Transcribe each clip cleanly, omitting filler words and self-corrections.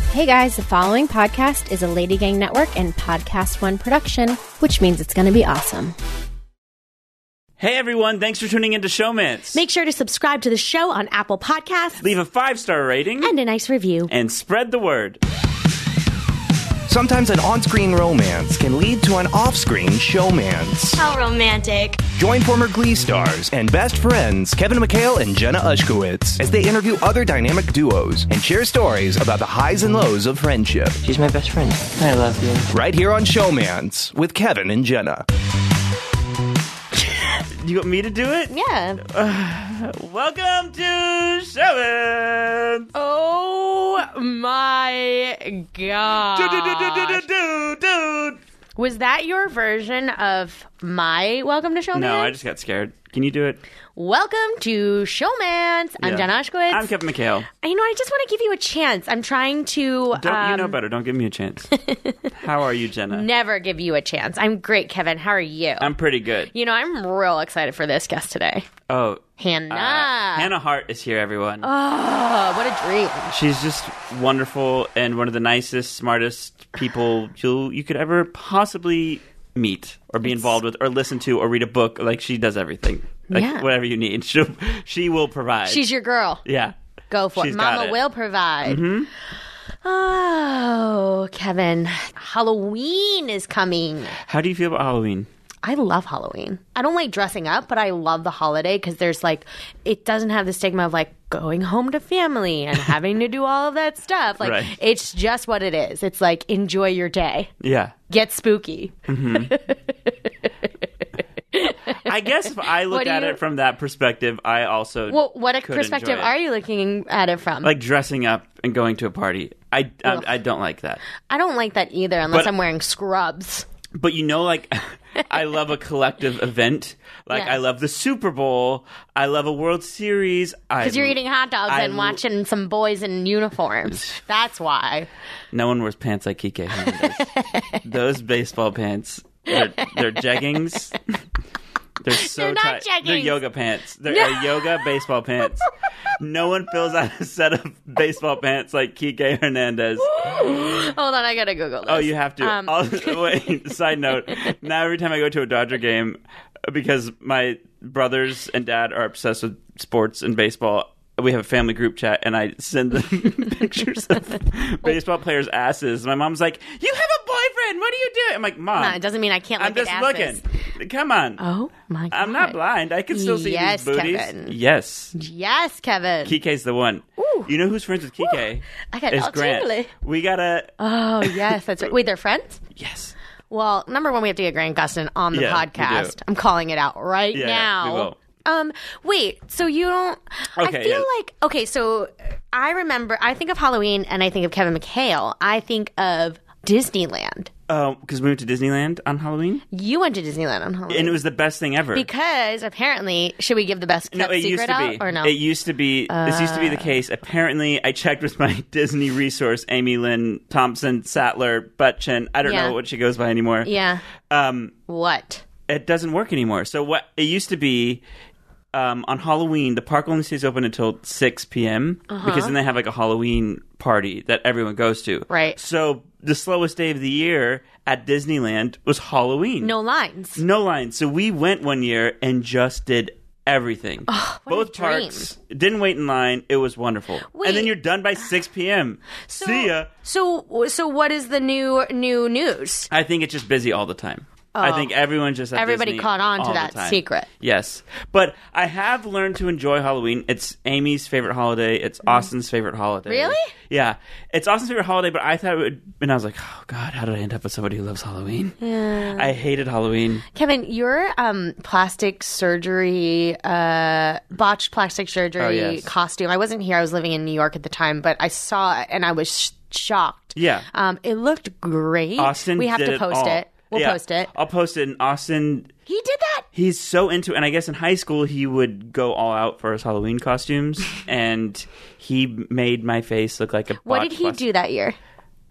Hey guys, the following podcast is a Lady Gang Network and Podcast One production, which means it's going to be awesome. Hey everyone, thanks for tuning into Showmance. Make sure to subscribe to the show on Apple Podcasts. Leave a 5-star rating. And a nice review. And spread the word. Sometimes an on-screen romance can lead to an off-screen showmance. How romantic. Join former Glee stars and best friends Kevin McHale and Jenna Ushkowitz as they interview other dynamic duos and share stories about the highs and lows of friendship. She's my best friend. I love you. Right here on Showmance with Kevin and Jenna. You want me to do it? Yeah. Welcome to Showmance. Oh my god. Dude. Was that your version of my Welcome to Showmance? No, I just got scared. Can you do it? Welcome to Showmance. I'm Yeah. Jenna Ushkowitz. I'm Kevin McHale. I just want to give you a chance. I'm trying to... You know better. Don't give me a chance. How are you, Jenna? Never give you a chance. I'm great, Kevin. How are you? I'm pretty good. I'm real excited for this guest today. Oh. Hannah. Hannah Hart is here, everyone. Oh, what a dream. She's just wonderful and one of the nicest, smartest people you could ever possibly meet or be involved with or listen to or read a book. Like, she does everything. Like, Yeah. whatever you need. She will provide. She's your girl. Yeah. Go for She's it. got Mama it. will provide. Mm-hmm. Oh, Kevin. Halloween is coming. How do you feel about Halloween? I love Halloween. I don't like dressing up, but I love the holiday because there's it doesn't have the stigma of going home to family and having to do all of that stuff. Right. It's just what it is. It's enjoy your day. Yeah. Get spooky. I guess if I look at it from that perspective, I also Well, what could perspective enjoy it. are you looking at it from? Like dressing up and going to a party. I don't like that. I don't like that either unless But- I'm wearing scrubs. But I love a collective event. Yes. I love the Super Bowl. I love a World Series. Because you're eating hot dogs and watching some boys in uniforms. That's why. No one wears pants like Kike Hernandez. Those baseball pants, they're jeggings. They're so They're not tight. They're jeggings. yoga pants. They're yoga baseball pants. No one fills out a set of baseball pants like Kike Hernandez. Hold on, I gotta Google this. Oh, you have to. Wait, side note. Now every time I go to a Dodger game, because my brothers and dad are obsessed with sports and baseball, we have a family group chat, and I send them pictures of baseball players' asses. My mom's like, "You have a boyfriend. What are you doing?" I'm like, "Mom, No, it doesn't mean I can't I'm look just at asses. looking. Come on. Oh, my God. I'm not blind. I can still see Yes, these booties." Kevin. Yes. Yes, Kevin. Kike's the one. Ooh. You know who's friends with Kike? I got Is all Grant. tingly. We gotta. Oh, yes, that's right. Wait, they're friends? Yes. Well, number one, we have to get Grant Gustin on the Yeah, we do. podcast. I'm calling it out right Yeah, now. we will. Wait, so you don't... Okay, I feel yeah. like... Okay, so I think of Halloween and I think of Kevin McHale. I think of Disneyland. Because we went to Disneyland on Halloween, You went to Disneyland on Halloween. and it was the best thing ever. Because apparently, should we give the best kept it used secret to out be. or no? It used to be. This used to be the case. Apparently, I checked with my Disney resource, Amy Lynn Thompson Sattler Butchin. I don't Yeah. know what she goes by anymore. Yeah. What? It doesn't work anymore. So what it used to be. On Halloween, the park only stays open until 6 p.m. Because then they have a Halloween party that everyone goes to. Right. So the slowest day of the year at Disneyland was Halloween. No lines. No lines. So we went one year and just did everything. what Both a dream. parks. Didn't wait in line. It was wonderful. Wait. And then you're done by 6 p.m. See ya. So what is the new news? I think it's just busy all the time. I think everyone's just at Everybody Disney caught on to all the that time. secret. Yes. But I have learned to enjoy Halloween. It's Amy's favorite holiday. It's Austin's favorite holiday. Really? Yeah. It's Austin's favorite holiday, but I thought it would... And I was like, oh, God, how did I end up with somebody who loves Halloween? Yeah. I hated Halloween. Kevin, your plastic surgery, botched plastic surgery costume. I wasn't here. I was living in New York at the time, but I saw it and I was shocked. Yeah. It looked great. Austin We have did to it post all. it. We'll Yeah, post it. I'll post it. And Austin... He did that? He's so into it. And I guess in high school, he would go all out for his Halloween costumes. And he made my face look like a What did he do that year?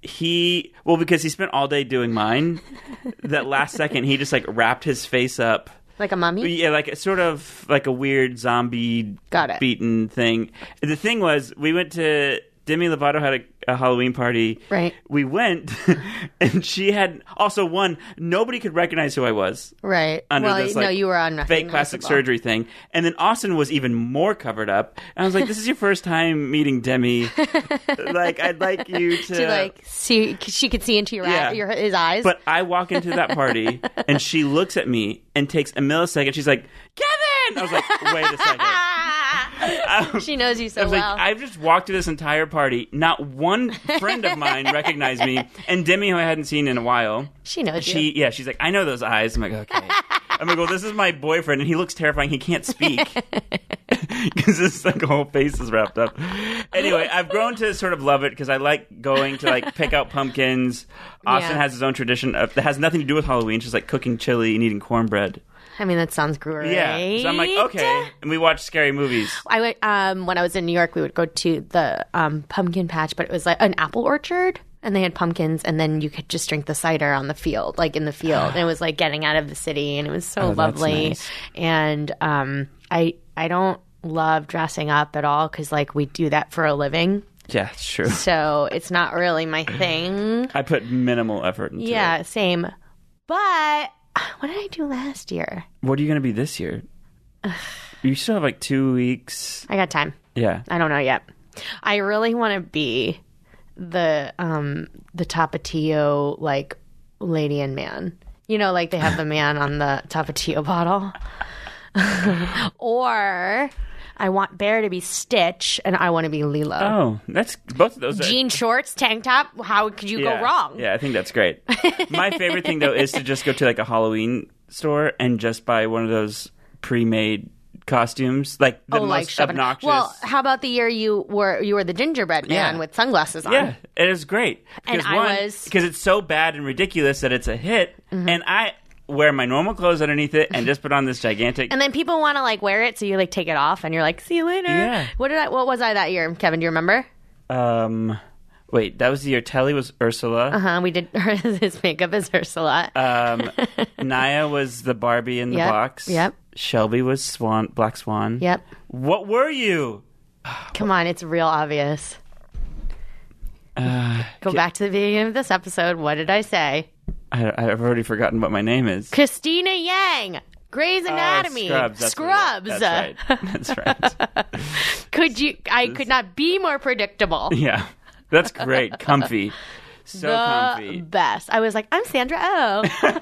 Because he spent all day doing mine. That last second, he just wrapped his face up. Like a mummy? Yeah, sort of like a weird zombie Got it. beaten thing. The thing was, we went to Demi Lovato had a Halloween party. Right. We went, and she had also one. Nobody could recognize who I was. Right. Under this, like, you were on fake plastic surgery thing. And then Austin was even more covered up. And I was like, this is your first time meeting Demi. Like, I'd like you to like see. She could see into his eyes. But I walk into that party, and she looks at me and takes a millisecond. She's like, Kevin! I was like, wait a second. She knows you so well. well. I've just walked to this entire party. Not one friend of mine recognized me. And Demi, who I hadn't seen in a while. She knows you. Yeah, she's like, I know those eyes. I'm like, okay. I'm like, well, this is my boyfriend, and he looks terrifying. He can't speak. Because his like, whole face is wrapped up. Anyway, I've grown to sort of love it because I like going to like pick out pumpkins. Austin has his own tradition that has nothing to do with Halloween. Just like cooking chili and eating cornbread. I mean, that sounds great. Yeah. So I'm like, okay. And we watch scary movies. I went, when I was in New York, we would go to the pumpkin patch, but it was like an apple orchard. And they had pumpkins, and then you could just drink the cider on the field, like in the field. And it was like getting out of the city, and it was so lovely. Nice. And I don't love dressing up at all because like we do that for a living. Yeah, it's true. So it's not really my thing. I put minimal effort into it. Yeah, same. But what did I do last year? What are you going to be this year? You still have like 2 weeks. I got time. Yeah. I don't know yet. I really want to be the Tapatio like lady and man. You know, like they have the man on the Tapatio bottle. Or I want Bear to be Stitch, and I want to be Lilo. Oh, that's both of those. Jean shorts, tank top. How could you go wrong? Yeah, I think that's great. My favorite thing though is to just go to like a Halloween store and just buy one of those pre-made costumes, like the most obnoxious. Well, how about the year you were the gingerbread man with sunglasses on? Yeah, it is great. Because because it's so bad and ridiculous that it's a hit, and I wear my normal clothes underneath it and just put on this gigantic. And then people want to like wear it, so you like take it off, and you're like, "See you later." Yeah. What was I that year, Kevin? Do you remember? Wait, that was the year Telly was Ursula. We did his makeup as Ursula. Naya was the Barbie in the box. Yep. Shelby was Black Swan. Yep. What were you? Come on, it's real obvious. Go back to the beginning of this episode. What did I say? I've already forgotten what my name is. Christina Yang. Grey's Anatomy. Scrubs. That's right. I could not be more predictable. Yeah. That's great. Comfy. So comfy. Best. I was like, I'm Sandra Oh.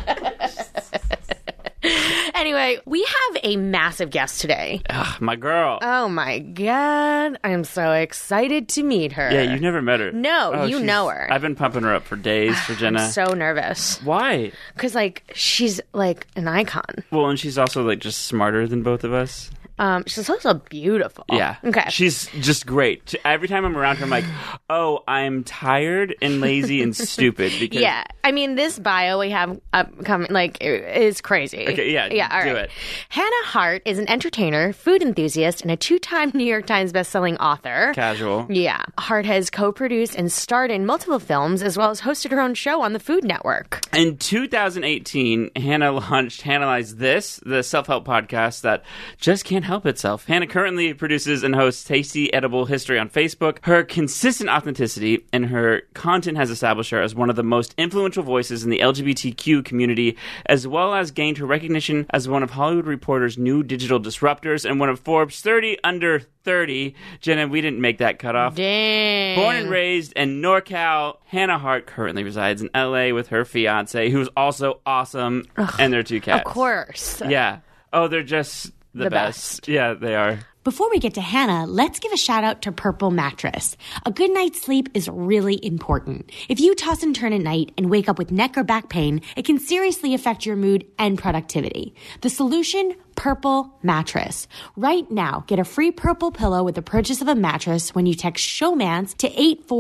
Anyway, we have a massive guest today. Ugh, my girl. Oh my God. I'm so excited to meet her. Yeah, you've never met her. No, you know her. I've been pumping her up for days for Jenna. I'm so nervous. Why? Because, like, she's, like, an icon. Well, and she's also, like, just smarter than both of us. She's also beautiful. Yeah. Okay. She's just great. Every time I'm around her, I'm like, oh, I'm tired and lazy and stupid. Because yeah. I mean, this bio we have upcoming, like, is crazy. Okay, yeah. All right. It. Hannah Hart is an entertainer, food enthusiast, and a 2-time New York Times bestselling author. Casual. Yeah. Hart has co-produced and starred in multiple films, as well as hosted her own show on the Food Network. In 2018, Hannah launched Hannahlyze This, the self-help podcast that just can't help itself. Hannah currently produces and hosts Tasty Edible History on Facebook. Her consistent authenticity and her content has established her as one of the most influential voices in the LGBTQ community, as well as gained her recognition as one of Hollywood Reporter's new digital disruptors and one of Forbes 30 under 30. Jenna, we didn't make that cutoff. Dang. Born and raised in NorCal, Hannah Hart currently resides in LA with her fiance, who's also awesome, and their 2 cats. Of course. Yeah. Oh, they're just the best. Yeah, they are. Before we get to Hannah, let's give a shout out to Purple Mattress. A good night's sleep is really important. If you toss and turn at night and wake up with neck or back pain, it can seriously affect your mood and productivity. The solution? Purple Mattress. Right now, get a free Purple pillow with the purchase of a mattress when you text Showmance to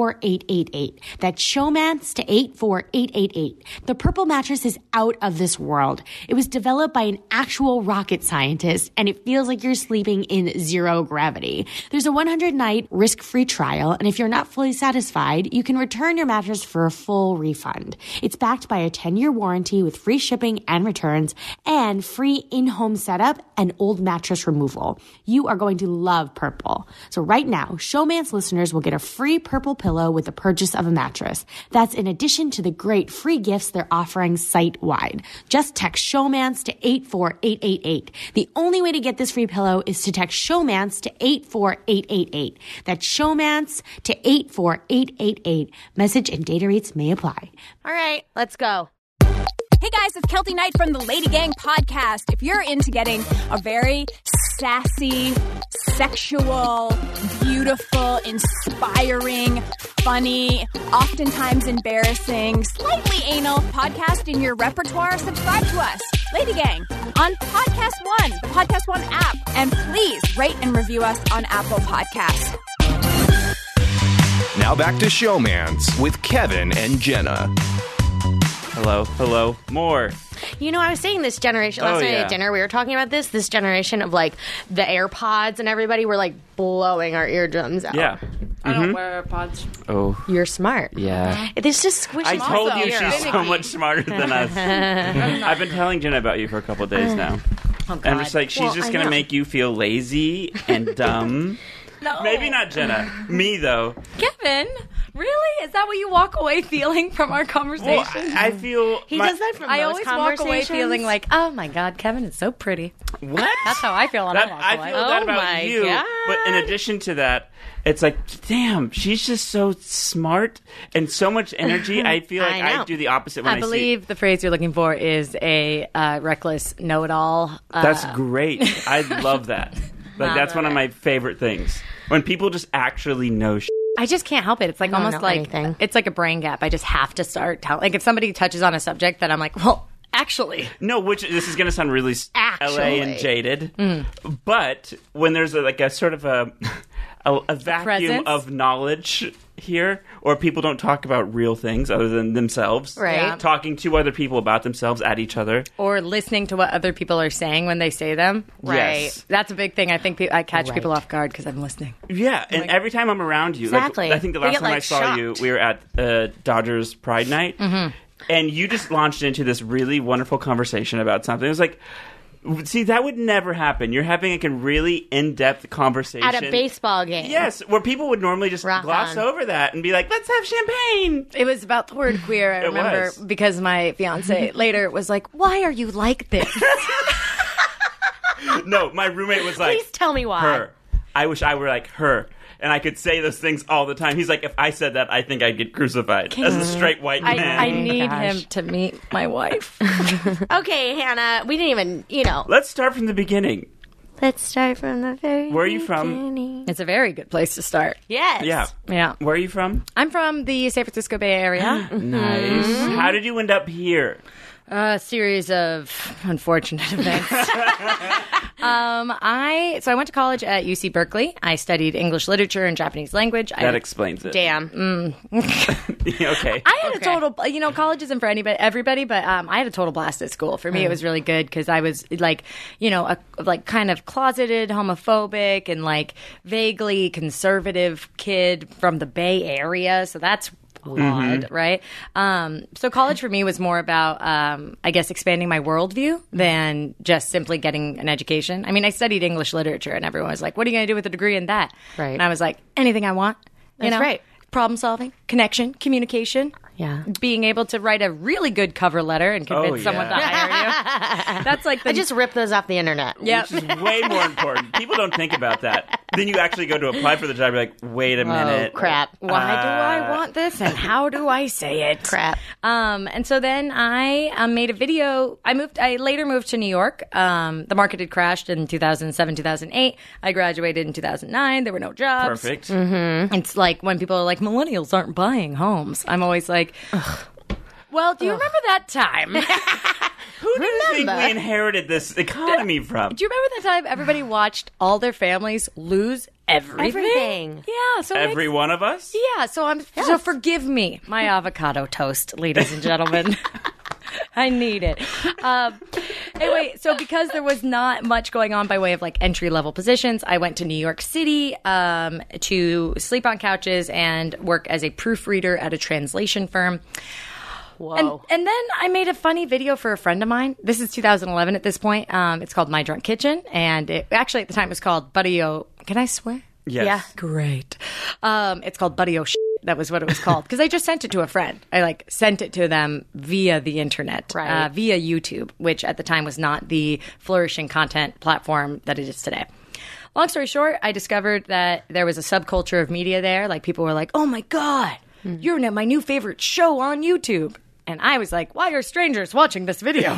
84888. That's Showmance to 84888. The Purple Mattress is out of this world. It was developed by an actual rocket scientist, and it feels like you're sleeping in zero gravity. There's a 100-night risk-free trial, and if you're not fully satisfied, you can return your mattress for a full refund. It's backed by a 10-year warranty with free shipping and returns and free in-home setup setup and old mattress removal. You are going to love Purple. So right now, Showmance listeners will get a free Purple pillow with the purchase of a mattress. That's in addition to the great free gifts they're offering site-wide. Just text Showmance to 84888. The only way to get this free pillow is to text Showmance to 84888. That's Showmance to 84888. Message and data rates may apply. All right, let's go. Hey guys, it's Kelty Knight from the Lady Gang podcast. If you're into getting a very sassy, sexual, beautiful, inspiring, funny, oftentimes embarrassing, slightly anal podcast in your repertoire, subscribe to us, Lady Gang, on Podcast One, the Podcast One app. And please rate and review us on Apple Podcasts. Now back to Showmance with Kevin and Jenna. Hello. More. You know, I was saying this generation, last night at dinner, we were talking about this generation of, like, the AirPods and everybody were, like, blowing our eardrums out. Yeah. I don't wear AirPods. Oh. You're smart. Yeah. It's just squishy. I told you Also, she's so much smarter than us. I've been telling Jenna about you for a couple of days now. Oh, God. And I'm just like, she's just going to make you feel lazy and dumb. No. Maybe not Jenna. Me, though. Kevin, really? Is that what you walk away feeling from our conversation? Well, I feel... He does that from I most always walk away conversations. feeling like, oh my God, Kevin is so pretty. What? That's how I feel when I walk I away. feel that Oh about my you. God. But in addition to that, it's like, damn, she's just so smart and so much energy. I feel like I know. I do the opposite when I believe the phrase you're looking for is a reckless know-it-all. see... That's great. I love that. Like, that's one of my favorite things. When people just actually know shit. I just can't help it. It's like don't almost know like anything. it's like a brain gap. I just have to start telling. Like if somebody touches on a subject that I'm like, well, actually, No, which this is going to sound really LA Actually. and jaded. But when there's a sort of a vacuum presence? of knowledge here, or people don't talk about real things other than themselves. Right. Yeah. Talking to other people about themselves at each other. or listening to what other people are saying when they say them. Right. Yes. That's a big thing. I think I catch people off guard because I'm listening. Yeah, and every time I'm around you, Exactly. like, I think the They last get, time I like, saw you, we were at Dodgers Pride Night, and you just launched into this really wonderful conversation about something. It was like, see, that would never happen. You're having like a really in-depth conversation At a baseball game. Yes, where people would normally just Rock gloss on. over that and be like, "Let's have champagne." It was about the word queer. I It remember was. because my fiance later was like, "Why are you like this?" No, my roommate was like, Please tell me why. Her. I wish I were like her. And I could say those things all the time. He's like, if I said that, I think I'd get crucified as a straight white man. I need him to meet my wife. Okay, Hannah, we didn't even, Let's start from the beginning. Let's start from the very Where are you from? beginning. It's a very good place to start. Yes. Yeah. Yeah. Where are you from? I'm from the San Francisco Bay Area. Nice. How did you end up here? A series of unfortunate events. I went to college at UC Berkeley. I studied English literature and Japanese language. That explains it. Damn. Okay. I had a total, college isn't for everybody, but I had a total blast at school. For me, it was really good because I was like, a kind of closeted homophobic and like vaguely conservative kid from the Bay Area. So that's odd, right? So college for me was more about, I guess, expanding my worldview than just simply getting an education. I mean, I studied English literature, and everyone was like, "What are you going to do with a degree in that?" Right. And I was like, "Anything I want." That's right. Problem solving, connection, communication. Yeah. Being able to write a really good cover letter and convince someone to yeah. hire you. That's like the I just ripped those off the internet. Yep. Which is way more important. People don't think about that. Then you actually go to apply for the job. You're like, wait a minute. Crap. Why do I want this and how do I say it? Crap. And so then I made a video. I later moved to New York. The market had crashed in 2007, 2008. I graduated in 2009. There were no jobs. Perfect. It's like when people are like, millennials aren't buying homes. I'm always like, well, do you remember that time? Who do you think we inherited this economy from? Do you remember that time everybody watched all their families lose everything? Yeah. So it Every one of us? Yeah, so forgive me, my avocado toast, ladies and gentlemen. I need it. Anyway, so because there was not much going on by way of like entry level positions, I went to New York City to sleep on couches and work as a proofreader at a translation firm. Whoa. And then I made a funny video for a friend of mine. This is 2011 at this point. It's called My Drunk Kitchen. And it actually at the time was called Buddy-O. Can I swear? Yes. Yeah. Great. It's called Buddy-O. That was what it was called. Because I just sent it to a friend. I sent it to them via the internet, Right. via YouTube, which at the time was not the flourishing content platform that it is today. Long story short, I discovered that there was a subculture of media there. Like people were like, "Oh my God, you're my new favorite show on YouTube." And I was like, "Why are strangers watching this video?"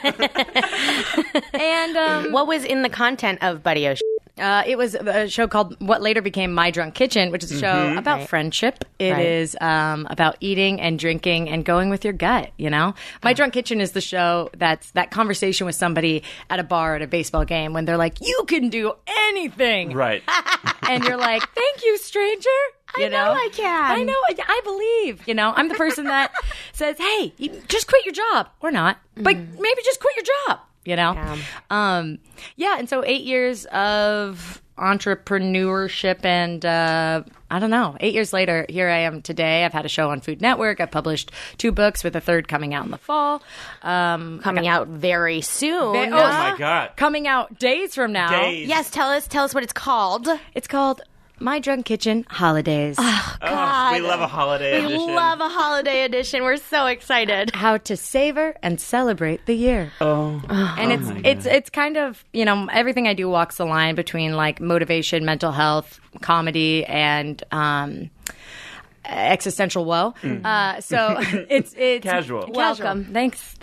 And What was in the content of Buddy-O? it was a show called what later became My Drunk Kitchen, which is a show about friendship. It is about eating and drinking and going with your gut, you know? My Drunk Kitchen is the show that's that conversation with somebody at a bar at a baseball game when they're like, you can do anything. Right. And you're like, thank you, stranger. You know I can. I know. I believe. You know, I'm the person that says, hey, you just quit your job. Or not. But maybe just quit your job. You know? Yeah. And so 8 years of entrepreneurship and I don't know, 8 years later, here I am today. I've had a show on Food Network. I've published 2 books with a third coming out in the fall. Coming out very soon. Oh my God. Coming out days from now. Days. Yes, tell us what it's called. It's called My Drunk Kitchen Holidays. Oh, we love a holiday We edition. love a holiday edition. We're so excited. How to savor and celebrate the year. And it's kind of, you know, everything I do walks the line between like motivation, mental health, comedy, and existential woe. So it's Casual. Welcome. Thanks.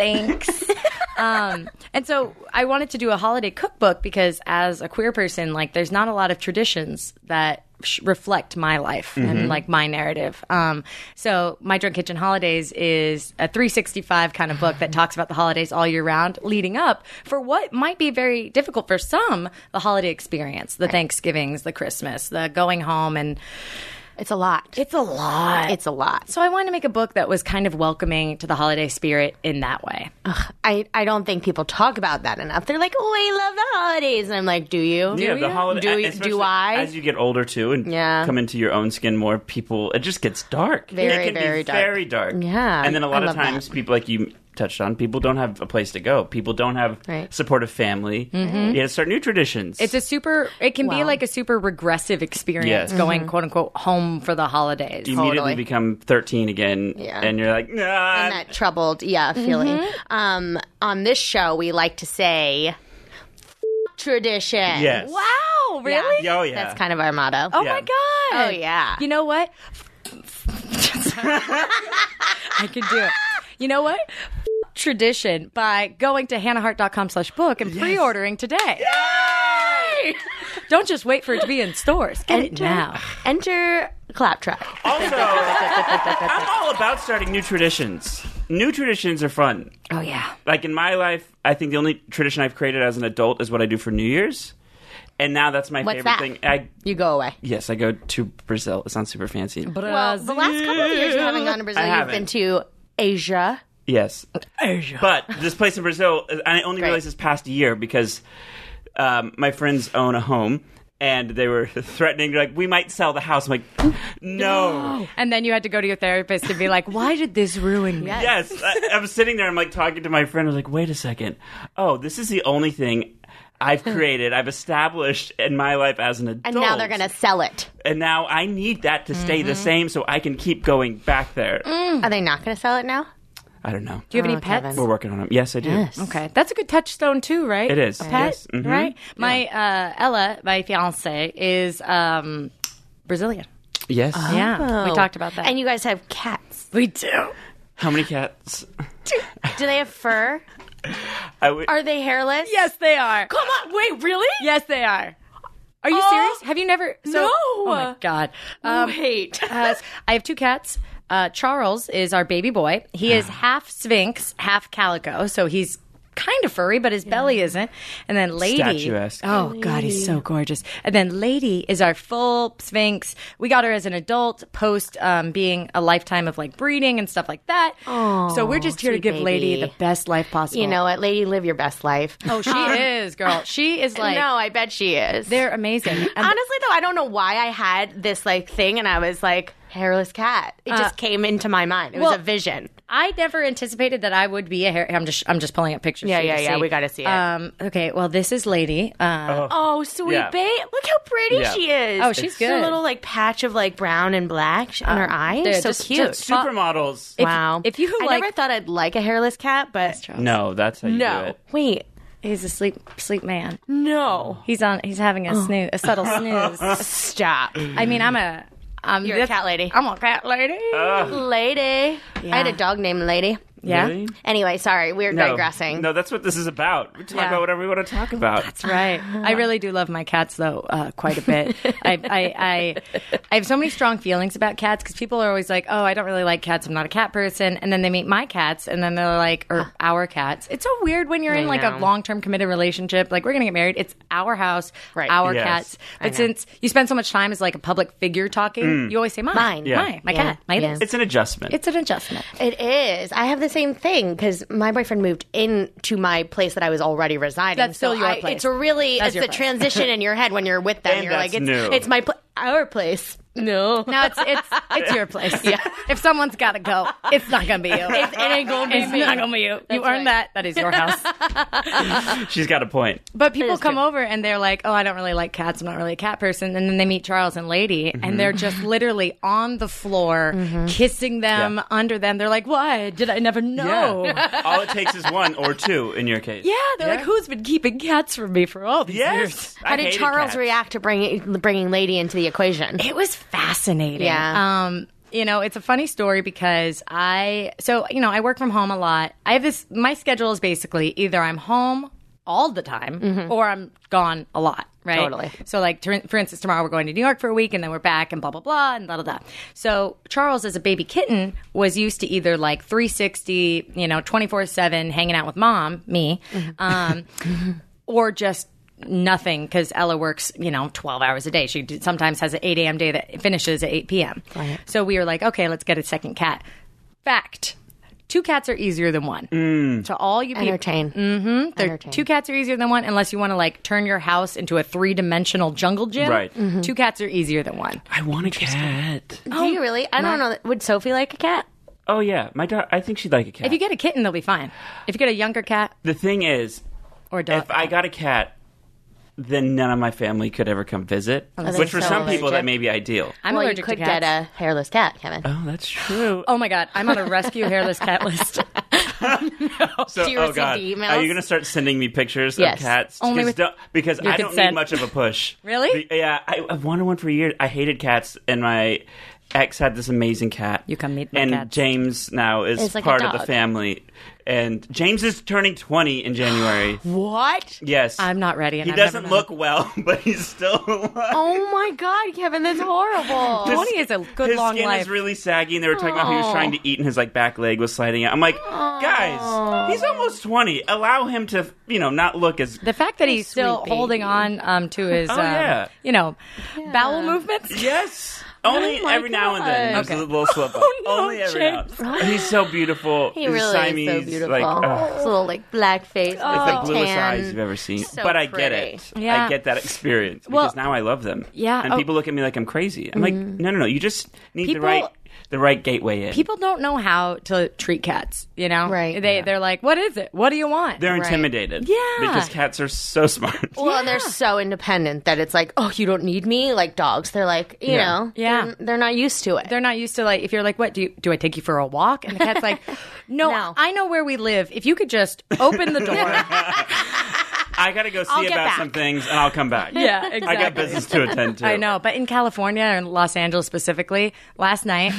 And so I wanted to do a holiday cookbook because as a queer person, like there's not a lot of traditions that reflect my life and like my narrative. So My Drunk Kitchen Holidays is a 365 kind of book that talks about the holidays all year round leading up for what might be very difficult for some, the holiday experience, the Thanksgivings, the Christmas, the going home, and It's a lot. it's a lot. It's a lot. So I wanted to make a book that was kind of welcoming to the holiday spirit in that way. I don't think people talk about that enough. They're like, oh, I love the holidays. And I'm like, do you? Yeah, the holiday. Do I? As you get older too, and come into your own skin more, it just gets dark. Very, it can very be dark. Very dark. Yeah, and then a lot I of love times, that. people like you touched on, people don't have a place to go. People don't have Right. supportive family. You got to start new traditions. It can be like a super regressive experience Yes. going quote unquote home for the holidays. you immediately Totally. become 13 again, Yeah. and you're like, nah. And that troubled, feeling. On this show, we like to say, tradition. Yes. Wow, really? Oh, yeah. That's kind of our motto. Oh Yeah. my god. Oh, yeah. You know what? I can do it. You know what? Tradition by going to hannahhart.com/book and pre-ordering today. Yay! Don't just wait for it to be in stores. Get it now. Enter Claptrap. Also, I'm all about starting new traditions. New traditions are fun. Oh yeah. Like in my life, I think the only tradition I've created as an adult is what I do for New Year's. And now that's my What's favorite that? thing. You go away. Yes, I go to Brazil. It sounds super fancy. Well, the last couple of years you haven't gone to Brazil. I You've haven't. been to Asia. Yes. But this place in Brazil, and I only realized this past year because my friends own a home. And they were threatening, like, we might sell the house. I'm like, no. And then you had to go to your therapist and be like, why did this ruin me? Yes. I was sitting there, I'm like talking to my friend. I was like, wait a second. Oh, this is the only thing I've created, I've established in my life as an adult. And now they're going to sell it. And now I need that to stay the same so I can keep going back there. Are they not going to sell it now? I don't know. Do you have any pets? Kevin. We're working on them. Yes, I do. Yes. Okay, that's a good touchstone too, right? It is. A pet, Yes. Mhm. right? My Ella, my fiance, is Brazilian. Yes. Yeah, we talked about that. And you guys have cats. we do. How many cats? Do they have fur? I would. Are they hairless? Yes, they are. Come on. Wait, really? Yes, they are. Are you serious? Have you never? No. Oh my god. Wait. I have 2 cats. Charles is our baby boy. He is half Sphinx, half calico, so he's kind of furry, but his belly isn't. And then Lady. Statuesque. Oh, God, he's so gorgeous. And then Lady is our full Sphinx. We got her as an adult post being a lifetime of like breeding and stuff like that. So we're just here to sweet give Lady baby. the best life possible. You know what, lady? Live your best life. Oh, she is, girl. She is like. no, I bet she is. They're amazing. And Honestly, though, I don't know why I had this like thing, and I was like, hairless cat. It just came into my mind. It was a vision. I never anticipated that I would be a hair. I'm just pulling up pictures. Yeah, for you to see. we got to see it. Okay, well, this is Lady. Oh, sweet Yeah. babe. Look how pretty Yeah. she is. Oh, she's Just a good. little like patch of like brown and black on her eye. dude, So just- cute. just- Supermodels. Wow. if you I like- never thought I'd like a hairless cat, but No, that's how you do no. it. Wait. He's a sleep man. No. He's having a subtle snooze. Stop. I mean, You're a cat lady. I'm a cat lady. Lady. I had a dog named Lady. Yeah. Really? Anyway, sorry, we're No. digressing. No, that's what this is about. We talk Yeah. about whatever we want to talk about. That's right. I really do love my cats, though, quite a bit. I have so many strong feelings about cats because people are always like, "Oh, I don't really like cats. I'm not a cat person." And then they meet my cats, and then they're like, or our cats. It's so weird when you're in like a know. long-term committed relationship. Like we're gonna get married. It's our house, Right. our Yes. cats. But since you spend so much time as like a public figure talking, you always say mine, Mine. Yeah. my Yeah. cat, my Yeah. this. It's an adjustment. It's an adjustment. It is. I have the same thing because my boyfriend moved into my place that I was already residing. That's still so your place. It's a really That's it's your the place. transition in your head when you're with them. And You're like, that's new. it's my our place. No, No, it's your place. Yeah. If someone's got to go, it's not gonna be you. it ain't gonna be It's me. not gonna be you. You earned that. That is your house. She's got a point. But people is come true. over and they're like, "Oh, I don't really like cats. I'm not really a cat person." And then they meet Charles and Lady, Mm-hmm. and they're just literally on the floor, kissing them Yeah. under them. They're like, "Why did I never know?" Yeah. All it takes is one or two in your case. Yeah, they're like, "Who's been keeping cats from me for all these years?" Yes. How I did hated Charles cats. react to bringing Lady into the equation? It was fascinating. Yeah. You know, it's a funny story because I work from home a lot. I have my schedule is basically either I'm home all the time or I'm gone a lot, right? Totally. So like, for instance, tomorrow we're going to New York for a week and then we're back and blah, blah, blah, and blah, blah, blah. So Charles, as a baby kitten, was used to either like 360, 24/7 hanging out with mom, me, or just nothing because Ella works, 12 hours a day. She sometimes has an 8 a.m. day that finishes at 8 p.m. Right. So we were like, okay, let's get a second cat. Fact. 2 cats are easier than 1. To all you people. Entertain. Entertain. 2 cats are easier than 1 unless you want to like turn your house into a 3-dimensional jungle gym. Right. 2 cats are easier than 1. I want a cat. Do you really? I don't know. Would Sophie like a cat? Oh, yeah. My daughter, I think she'd like a cat. If you get a kitten, they'll be fine. If you get a younger cat The thing is, or a dog. if I got a cat, then none of my family could ever come visit. they're Which for so some people, allergic. that may be ideal. I'm well, you allergic could to cats. get a hairless cat, Kevin. Oh, that's true. Oh my god, I'm on a rescue hairless cat list. So, Do you oh receive God, the emails? are you going to start sending me pictures Yes. of cats? Only Because your I don't need consent. much of a push. Really? Yeah, I've wanted one for years. I hated cats, and my ex had this amazing cat. You come meet my and cats. James now is It's like a part of the dog. family. And James is turning 20 in January. What? Yes. I'm not ready. And He I've doesn't never met look well, but he's still. Oh my God, Kevin, that's horrible. His- 20 is a good his long skin life. is really saggy, and they were talking about how he was trying to eat, and his back leg was sliding out. I'm like, guys, he's almost 20. Allow him to, not look as. The fact that he's still sweet holding baby. on to his, Oh, yeah. bowel movements. Yes. Only my every now and then. God. There's a little slip up. Oh, no, Only every now. James. He's so beautiful. He His really Siamese, is so beautiful. His His little black face, the tan. bluest eyes you've ever seen. So but I get pretty. it. Yeah. I get that experience Well, because now I love them. yeah, And oh. people look at me like I'm crazy. I'm like, no. You just need People- the right gateway in. People don't know how to treat cats, Right. They're like, what is it? What do you want? They're Right. intimidated. Yeah. Because cats are so smart. Well, and they're so independent that it's like, oh, you don't need me? Like dogs, they're like, you Yeah. know, Yeah. they're not used to it. They're not used to if you're like, what, do I take you for a walk? And the cat's like, no, No. I know where we live. If you could just open the door. I got to go see get about back. some things, and I'll come back. Yeah, I exactly. got business to attend to. I know, but in California or in Los Angeles specifically, last night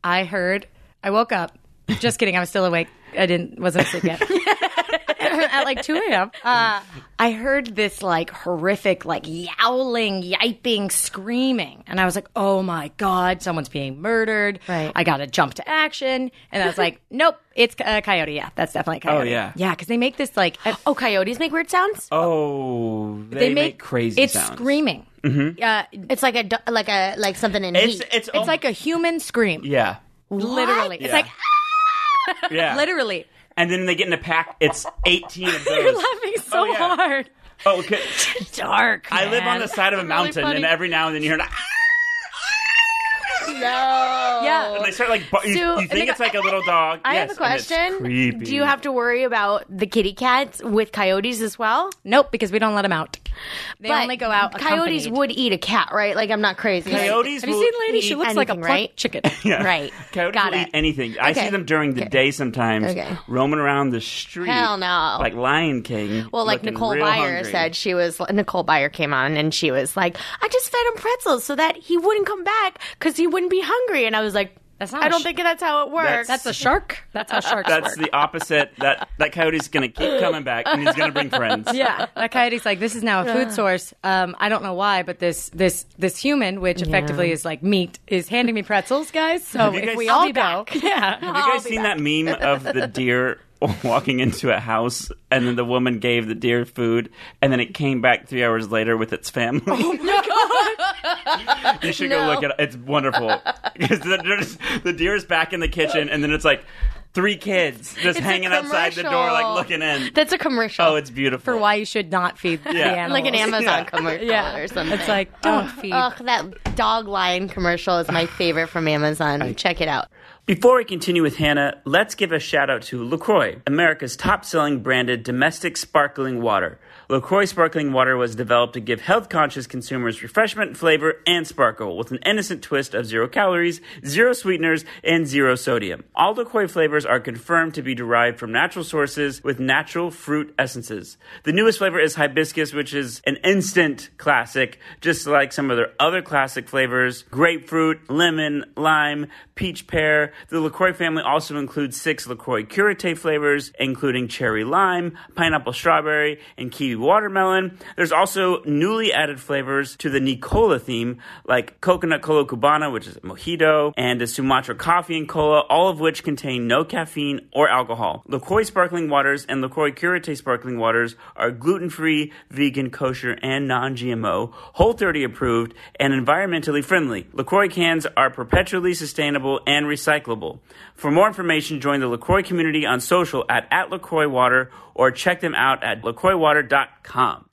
I woke up. Just kidding, I was still awake. Wasn't asleep yet. At 2 a.m. I heard this horrific, yowling, yiping, screaming. And I was like, oh my God, someone's being murdered. Right. I got to jump to action. And I was like, nope, it's a coyote. Yeah, that's definitely a coyote. Oh, yeah. Yeah, because they make this Oh, coyotes make weird sounds? Oh, they make crazy it's sounds. screaming. It's like like something in heat. It's It's like a human scream. Yeah. Literally. It's Yeah. like, Yeah. literally. And then they get in a pack. It's 18 of those. You're laughing so Oh, yeah. hard. Oh, okay. Dark. I live on man. the side of a mountain, funny. and every now and then you hear Yeah. And they start like, you think it's like a little dog. I Yes, have a and it's question. creepy. Do you have to worry about the kitty cats with coyotes as well? Nope, because we don't let them out. They But only go out coyotes accompanied. would eat a cat, right? Like, I'm not crazy. Coyotes Have you will seen Lady? She eat looks like a anything, plump right? chicken. Yeah. Right. Coyotes Got will it. eat anything. I Okay. see them during the day sometimes, Okay. roaming around the street. Hell no. Like Lion King. Well, like looking Nicole real Byer hungry. said, Nicole Byer came on and she was like, I just fed him pretzels so that he wouldn't come back because he wouldn't be hungry. And I was like, That's not I a don't sh- think that's how it works. That's a shark. That's how sharks That's work. the opposite. That coyote's going to keep coming back, and he's going to bring friends. Yeah, that coyote's like, this is now a food source. I don't know why, but this human, which effectively is like meat, is handing me pretzels, guys. So Have you if guys- we I'll all be go, back. yeah. Have you guys seen that meme of the deer walking into a house, and then the woman gave the deer food, and then it came back 3 hours later with its family? Oh my God! You should go look at it. It's wonderful. Because the deer is back in the kitchen, and then it's like 3 kids just It's a hanging outside the door, like looking in. That's a commercial. Oh, it's beautiful. For why you should not feed the Yeah. animals. like an Amazon Yeah. commercial Yeah. or something. It's like, don't feed. Ugh, that dog lion commercial is my favorite from Amazon. Check it out. Before we continue with Hannah, let's give a shout out to LaCroix, America's top-selling branded domestic sparkling water. LaCroix sparkling water was developed to give health-conscious consumers refreshment, flavor, and sparkle with an innocent twist of 0 calories, 0 sweeteners, and 0 sodium. All LaCroix flavors are confirmed to be derived from natural sources with natural fruit essences. The newest flavor is hibiscus, which is an instant classic, just like some of their other classic flavors: grapefruit, lemon, lime, peach pear. The LaCroix family also includes 6 LaCroix Curate flavors, including cherry lime, pineapple strawberry, and kiwi watermelon. There's also newly added flavors to the Nicola theme, like coconut cola cubana, which is a mojito, and a Sumatra coffee and cola, all of which contain no caffeine or alcohol. LaCroix sparkling waters and LaCroix Curate sparkling waters are gluten-free, vegan, kosher, and non-GMO, Whole30 approved, and environmentally friendly. LaCroix cans are perpetually sustainable and recyclable. For more information, join the LaCroix community on social at LaCroix Water or check them out at lacroixwater.com.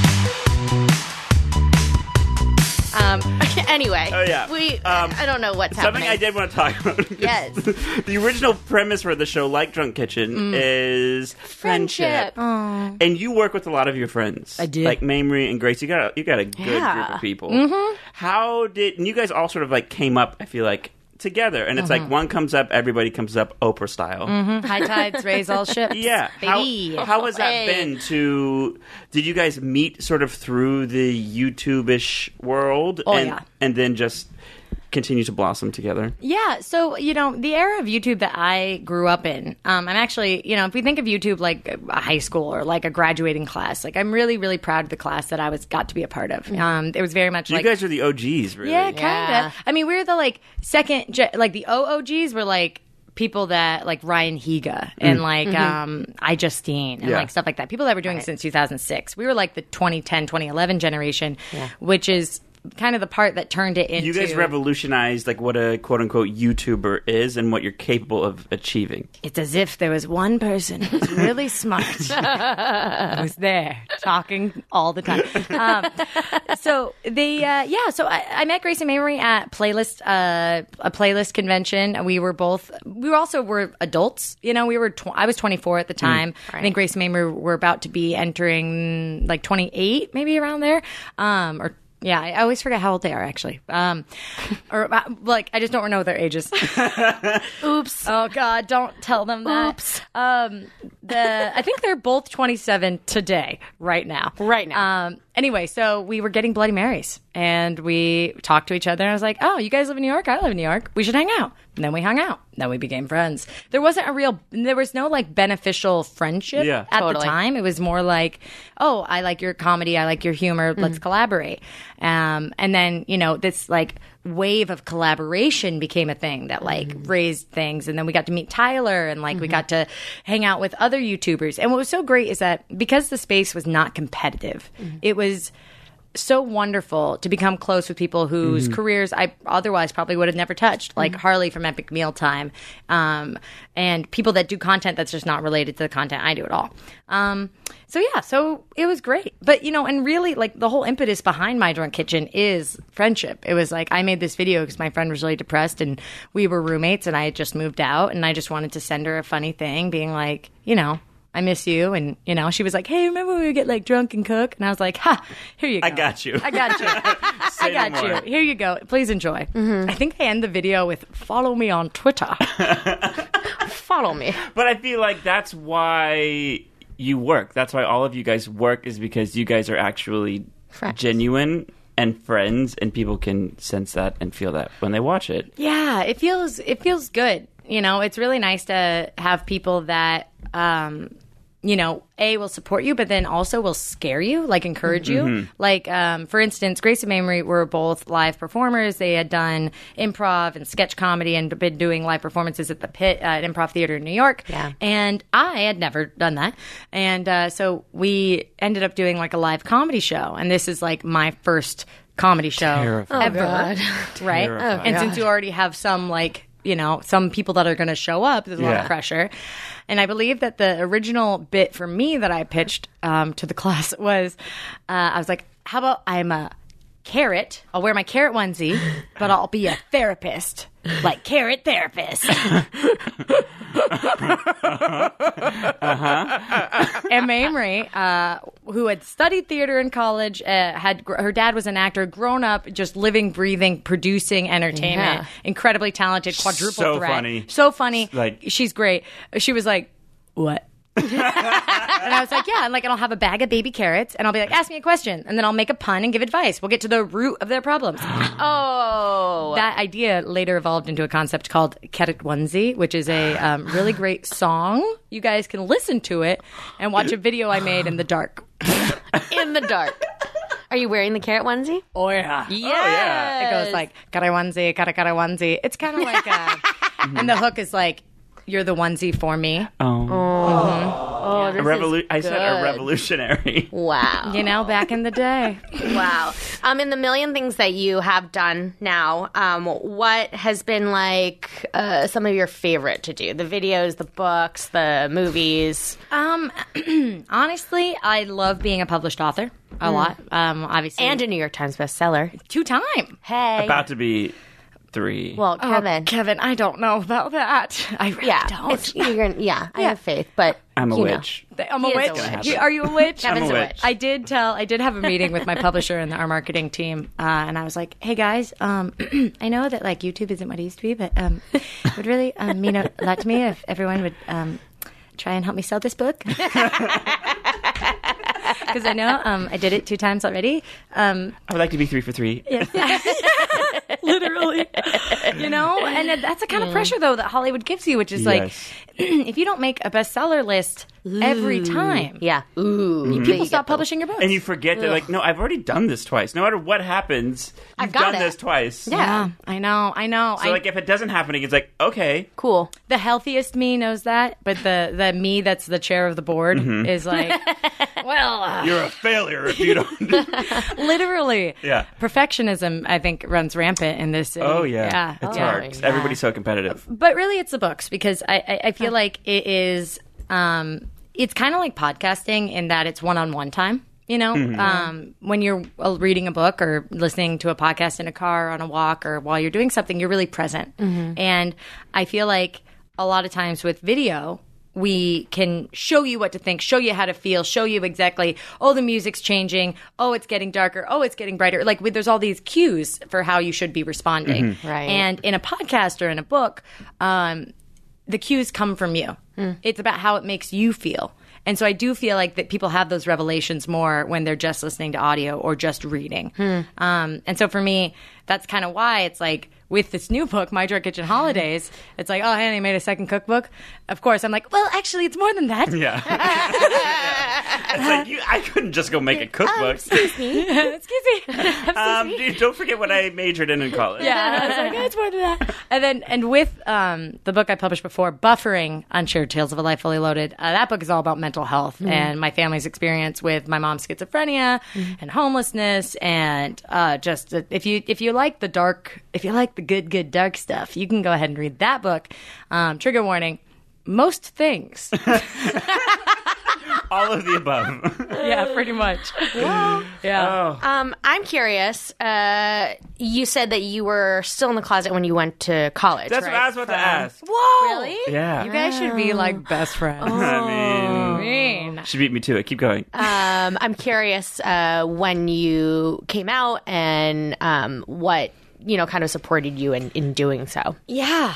Anyway, Oh, yeah. I don't know what's Something happening. I did want to talk about. Yes. The original premise for the show, Like Drunk Kitchen, is friendship. And you work with a lot of your friends. I do. Like Mamrie and Grace. You got a good group of people. Mm-hmm. How did... And you guys all sort of like came up, I feel like, together. And it's like one comes up, everybody comes up Oprah style. High tides raise all ships. Yeah. Baby. How has that Hey. been to... Did you guys meet sort of through the YouTube-ish world? Oh, and, yeah. And then just continue to blossom together? Yeah, so, the era of YouTube that I grew up in, I'm actually, if we think of YouTube like a high school or like a graduating class, like I'm really, really proud of the class that I got to be a part of. It was very much You like... guys are the OGs, really. Yeah, kind Yeah. of. I mean, we were the the OOGs were like people that like Ryan Higa and like iJustine and Yeah. like stuff like that. People that were doing it since 2006. We were like the 2010, 2011 generation, which is kind of the part that turned it into... You guys revolutionized like what a quote-unquote YouTuber is and what you're capable of achieving. It's as if there was one person who's really smart who's there talking all the time. So they, So I met Grace and Mamrie at a playlist convention. We were also adults. I was 24 at the time. I think Grace and Mamrie were about to be entering like 28, maybe around there, Yeah, I always forget how old they are, actually. I just don't know their ages. Oops. Oh, God, don't tell them that. Oops. I think they're both 27 today, right now. Right now. Anyway, so we were getting Bloody Marys, and we talked to each other, and I was like, oh, you guys live in New York? I live in New York. We should hang out. And then we hung out. Then we became friends. There was no like beneficial friendship at the time. It was more like, oh, I like your comedy. I like your humor. Let's collaborate. And then, this like wave of collaboration became a thing that like raised things. And then we got to meet Tyler and like we got to hang out with other YouTubers. And what was so great is that because the space was not competitive, it was so wonderful to become close with people whose careers I otherwise probably would have never touched, like Harley from Epic Mealtime, and people that do content that's just not related to the content I do at all. So it was great. But, and really, like, the whole impetus behind My Drunk Kitchen is friendship. It was like, I made this video because my friend was really depressed and we were roommates and I had just moved out and I just wanted to send her a funny thing being like, I miss you. And, she was like, hey, remember when we would get, like, drunk and cook? And I was like, here you go. I got you. I got you. Here you go. Please enjoy. I think they end the video with, follow me on Twitter. Follow me. But I feel like that's why you work. That's why all of you guys work, is because you guys are actually genuine and friends, and people can sense that and feel that when they watch it. Yeah, it feels good. It's really nice to have people that, A, will support you, but then also will scare you, like encourage you. Like, for instance, Grace and Mamrie were both live performers. They had done improv and sketch comedy and been doing live performances at the Pit at Improv Theater in New York. Yeah. And I had never done that. And so we ended up doing like a live comedy show. And this is like my first comedy show ever. Right? Terrifying. And since you already have some like, some people that are going to show up, there's a lot of pressure. And I believe that the original bit for me that I pitched to the class was, I was like, how about I'm a carrot? I'll wear my carrot onesie, but I'll be a therapist. Like carrot therapist. And Mamrie, who had studied theater in college, her dad was an actor, grown up, just living, breathing, producing entertainment. Incredibly talented, quadruple threat. So funny. Like, she's great. She was like, what? And I was like, yeah, and I'll have a bag of baby carrots, and I'll be like, ask me a question, and then I'll make a pun and give advice. We'll get to the root of their problems. Oh. That idea later evolved into a concept called Carrot Onesie, which is a really great song. You guys can listen to it and watch a video I made in the dark. In the dark. Are you wearing the carrot onesie? Oh, yeah. Yeah. It goes like, carrot onesie, carrot onesie. It's kind of like and the hook is like, you're the onesie for me. Oh, this is I said a revolutionary. Wow. Back in the day. Wow. In the million things that you have done now, what has been like some of your favorite to do? The videos, the books, the movies? Honestly, I love being a published author a lot. Obviously. And a New York Times bestseller. 2-time. Hey. About to be 3. Well, Kevin. Kevin, I don't know about that. I really don't. I have faith, but I'm a witch. I'm a He is witch. a witch. Are you a witch? Kevin's I'm a a witch. witch. I did have a meeting with my publisher and our marketing team, and I was like, "Hey guys, I know that like YouTube isn't what it used to be, but it would really mean a lot to me if everyone would try and help me sell this book." Because I know I did it 2 times already. I would like to be 3 for 3. Literally. And that's the kind of pressure, though, that Hollywood gives you, which is like, if you don't make a bestseller list every time, people stop publishing your books. And you forget that, no, I've already done this twice. No matter what happens, you've done this twice. Yeah, I know. So, if it doesn't happen again, it's like, okay. cool. The healthiest me knows that, but the me that's the chair of the board is like, well, You're a failure if you don't. literally. Yeah. Perfectionism, I think, runs rampant in this city. Oh, yeah. It's hard. 'Cause everybody's so competitive. But really, it's the books, because I feel like it is, it's kind of like podcasting in that it's one-on-one time. When you're reading a book or listening to a podcast in a car, on a walk, or while you're doing something, you're really present. And I feel like a lot of times with video, we can show you what to think, show you how to feel, show you exactly, oh, the music's changing, oh, it's getting darker, oh, it's getting brighter. Like, there's all these cues for how you should be responding. Right. And in a podcast or in a book, the cues come from you. It's about how it makes you feel. And so I do feel like that people have those revelations more when they're just listening to audio or just reading. And so for me, that's kind of why it's like, with this new book, My Drug Kitchen Holidays, it's like, oh, hey, they made a second cookbook. Of course, I'm like, well, actually, it's more than that. Yeah. It's like, I couldn't just go make a cookbook. Excuse me. Excuse me. Dude, don't forget what I majored in college. Yeah, I was like, it's more than that. And with the book I published before, Buffering, Unshared Tales of a Life Fully Loaded, that book is all about mental health and my family's experience with my mom's schizophrenia and homelessness, and just if you like the dark, if you like the good dark stuff, you can go ahead and read that book. Trigger warning: most things. All of the above. Yeah, pretty much. Yeah. I'm curious. You said that you were still in the closet when you went to college. That's right? what I was about to ask. Whoa! Really? Yeah. You guys should be like best friends. I mean, she beat me to it. Keep going. I'm curious when you came out and what kind of supported you in doing so. Yeah.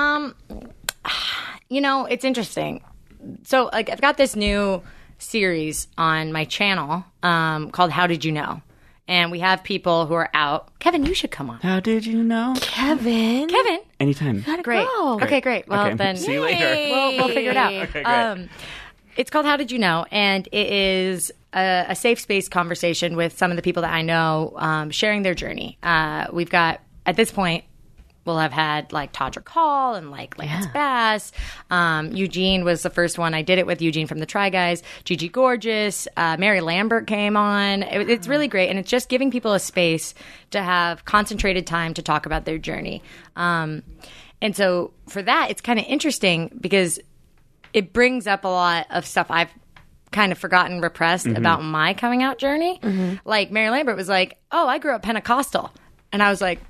It's interesting. So, like, I've got this new series on my channel called How Did You Know? And we have people who are out. Kevin, you should come on. How did you know? Kevin. Anytime. Great. Okay, great. Well, Okay. then See you later. We'll figure it out. Okay, great. It's called How Did You Know? And it is a safe space conversation with some of the people that I know sharing their journey. We've got, at this point, we'll have had like Todrick Hall and like Lance Bass. Eugene was the first one. I did it with Eugene from the Try Guys. Gigi Gorgeous. Mary Lambert came on. It's really great. And it's just giving people a space to have concentrated time to talk about their journey. And so for that, it's kind of interesting because it brings up a lot of stuff I've kind of forgotten, repressed about my coming out journey. Like Mary Lambert was like, oh, I grew up Pentecostal. And I was like,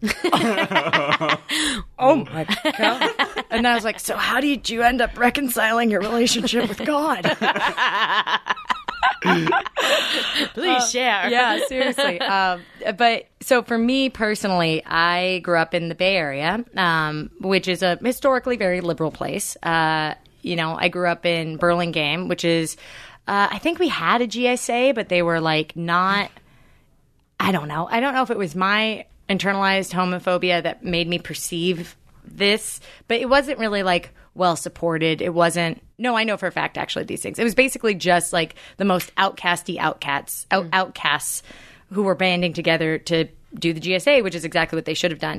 oh my God. And I was like, so how did you end up reconciling your relationship with God? Please share. Yeah, seriously. But so for me personally, I grew up in the Bay Area, which is a historically very liberal place. I grew up in Burlingame, which is, I think we had a GSA, but they were like not, I don't know. I don't know if it was my internalized homophobia that made me perceive this, but it wasn't really like well supported. It wasn't, no, I know for a fact actually these things. It was basically just like the most outcasts who were banding together to do the GSA, which is exactly what they should have done.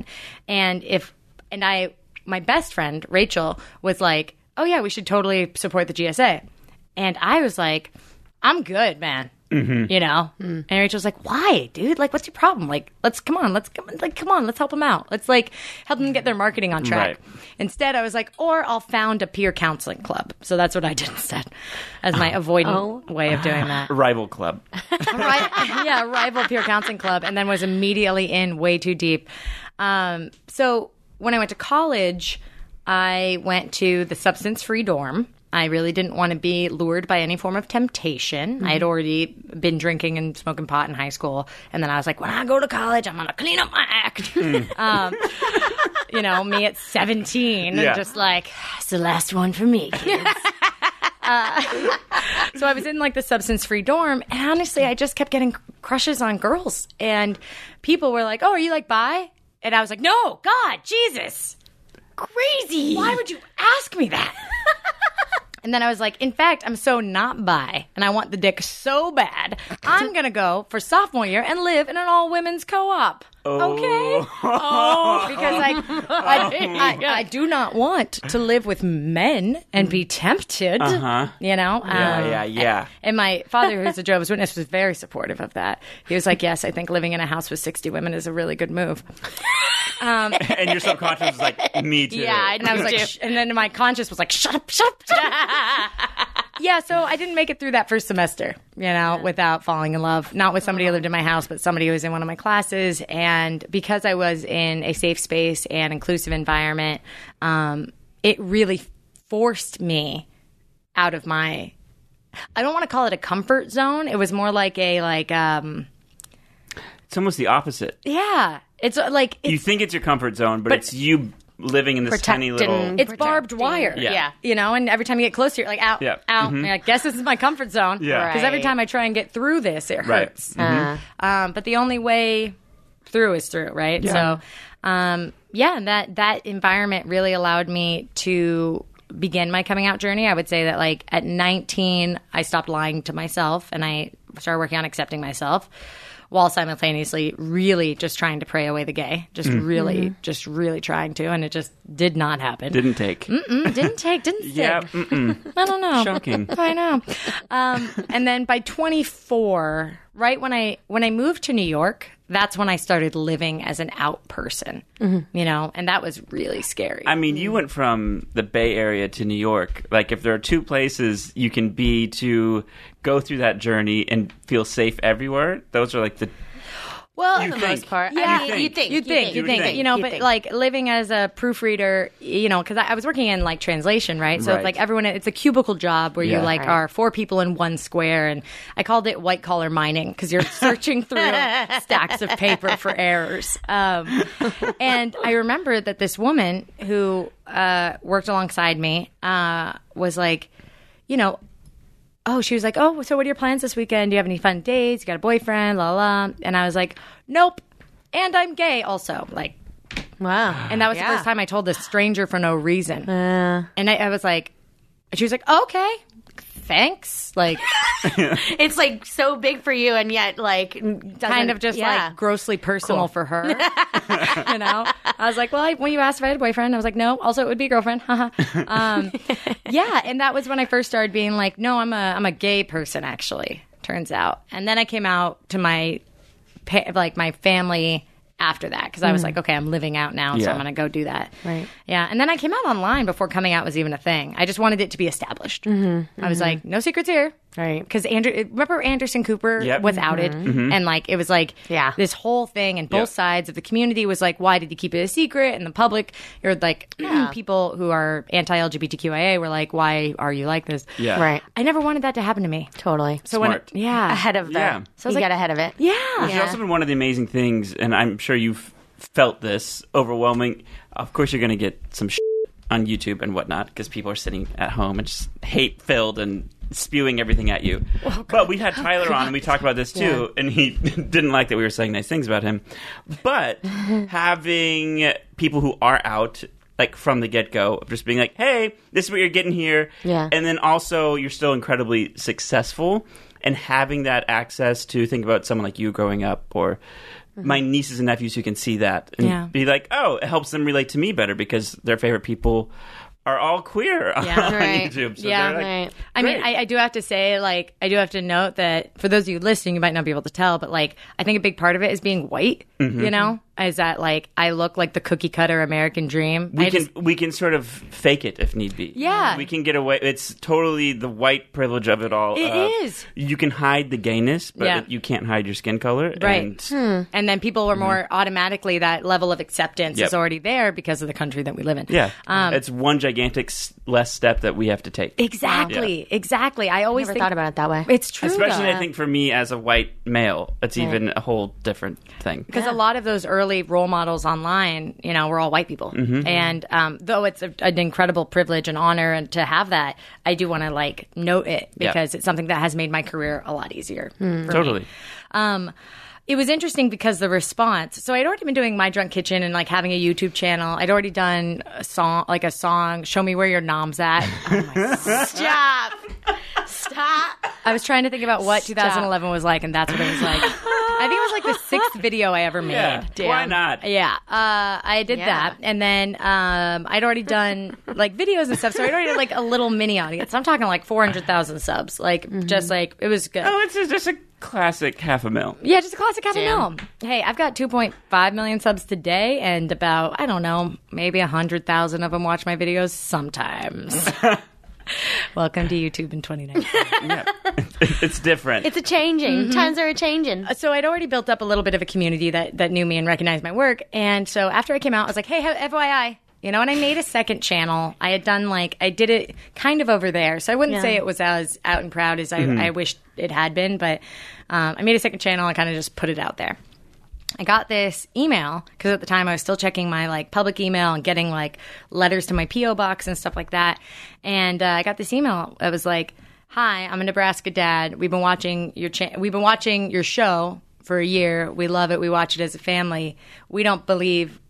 My best friend, Rachel, was like, oh yeah, we should totally support the GSA. And I was like, I'm good, man. And Rachel's like, why, dude? Like, what's your problem? Like, let's help them out. Let's like help them get their marketing on track. Right. Instead, I was like, or I'll found a peer counseling club. So that's what I did instead, as my avoidant way of doing that. Rival club. Rival peer counseling club, and then was immediately in way too deep. So when I went to college, I went to the substance-free dorm. I really didn't want to be lured by any form of temptation. I had already been drinking and smoking pot in high school. And then I was like, when I go to college, I'm going to clean up my act. Me at 17 and just like, it's the last one for me, kids. So I was in like the substance-free dorm. And honestly, I just kept getting crushes on girls. And people were like, oh, are you like bi? And I was like, no, God, Jesus. Crazy. Why would you ask me that? And then I was like, in fact, I'm so not bi, and I want the dick so bad, I'm going to go for sophomore year and live in an all-women's co-op. Okay? Because I do not want to live with men and be tempted, Yeah. And my father, who's a Jehovah's Witness, was very supportive of that. He was like, yes, I think living in a house with 60 women is a really good move. And your subconscious was like, me too. Yeah, and I was like, and then my conscious was like, shut up. Yeah, so I didn't make it through that first semester, without falling in love. Not with somebody who lived in my house, but somebody who was in one of my classes. And because I was in a safe space and inclusive environment, it really forced me out of my, I don't want to call it a comfort zone. It was more like it's almost the opposite. Yeah. It's like... you think it's your comfort zone, but it's you living in this tiny little... It's barbed wire. Yeah. And every time you get closer, you're like, out. Mm-hmm. I guess this is my comfort zone. Yeah. Because every time I try and get through this, it hurts. Right. But the only way through is through, right? Yeah. And that environment really allowed me to begin my coming out journey. I would say that like at 19, I stopped lying to myself and I started working on accepting myself, while simultaneously really just trying to pray away the gay. Just really trying to. And it just did not happen. Didn't take. Didn't stick. Yeah. I don't know. Shocking. I know. And then by 24, right when I moved to New York, that's when I started living as an out person, you know, and that was really scary. I mean, you went from the Bay Area to New York. Like, if there are two places you can be to go through that journey and feel safe everywhere, those are like the... Well, for the most part. Yeah, I mean, you think, you know, but like living as a proofreader, you know, because I was working in like translation, right? So Right. it's like everyone, it's a cubicle job where you like are 4 people in one square, and I called it white collar mining because you're searching through stacks of paper for errors. And I remember that this woman who worked alongside me was like, you know. Oh, she was like, oh, so what are your plans this weekend? Do you have any fun dates? You got a boyfriend? La la. And I was like, nope. And I'm gay also. Like, Wow. and that was the first time I told this stranger for no reason. And I was like, she was like, oh, okay, thanks. Like, It's like so big for you, and yet like kind of just like grossly personal for her. You know, I was like, well, when you asked if I had a boyfriend, I was like, no. Also, it would be a girlfriend. Yeah, and that was when I first started being like, no, I'm a gay person. Actually, turns out. And then I came out to my family after that because I was like, okay, I'm living out now, so Yeah. I'm going to go do that. Right. Yeah, and then I came out online before coming out was even a thing. I just wanted it to be established. I was like, no secrets here. Right. Because remember Anderson Cooper Yep. was outed, and like it was like this whole thing, and both Yep. sides of the community was like, why did you keep it a secret? And the public, or like people who are anti-LGBTQIA were like, why are you like this? Yeah. Right. I never wanted that to happen to me. Totally. So Smart. Ahead of the. Yeah. So you got ahead of it. Yeah. Which has also been one of the amazing things, and I'm sure you've felt this, overwhelming. Of course, you're going to get some shit on YouTube and whatnot because people are sitting at home and just hate-filled and spewing everything at you. But we had Tyler on, and we talked about this too, and he didn't like that we were saying nice things about him. But having people who are out, like from the get-go, just being like, hey, this is what you're getting here. Yeah. And then also you're still incredibly successful, and having that access to think about someone like you growing up, or my nieces and nephews who can see that and be like, oh, it helps them relate to me better because their favorite people are all queer on Right. YouTube. So Yeah. they're like, Right. I mean, I do have to say, like, I do have to note that for those of you listening, you might not be able to tell, but like, I think a big part of it is being white. You know, is that like I look like the cookie cutter American dream? we can sort of fake it if need be. Yeah. We can get away. It's totally the white privilege of it all. It is. You can hide the gayness, but you can't hide your skin color. Right. And, And then people were more automatically, that level of acceptance Yep. is already there because of the country that we live in. yeah. It's one gigantic less step that we have to take. Exactly. I always Never think thought about it that way. it's true. Especially, though. I think, for me as a white male, it's even a whole different thing. Because a lot of those early role models online, you know, were all white people. And though it's an incredible privilege and honor and to have that, I do want to like note it because it's something that has made my career a lot easier. For me. Totally. It was interesting because the response. So I'd already been doing My Drunk Kitchen and like having a YouTube channel. I'd already done a song, Show Me Where Your Nom's At. Oh my Stop. I was trying to think about what 2011 was like, and that's what it was like. I think it was like the 6th video I ever made. Yeah. Why not? Yeah, I did that, and then I'd already done like videos and stuff, so I'd already had like a little mini audience. I'm talking like 400,000 subs, like just like it was good. Oh, it's just a classic $500,000. Yeah, just a classic half a mil. Hey, I've got 2.5 million subs today, and about, I don't know, maybe 100,000 of them watch my videos sometimes. Welcome to YouTube in 2019. Yeah. It's different. It's a changing. Times are a changing. So I'd already built up a little bit of a community that knew me and recognized my work. And so after I came out, I was like, hey, FYI. You know, and I made a second channel. I had done I did it kind of over there. So I wouldn't say it was as out and proud as I wished it had been. But I made a second channel and kind of just put it out there. I got this email because at the time I was still checking my like public email and getting like letters to my P.O. box and stuff like that. And I got this email. It was like, hi, I'm a Nebraska dad. We've been watching your show for a year. We love it. We watch it as a family. We don't believe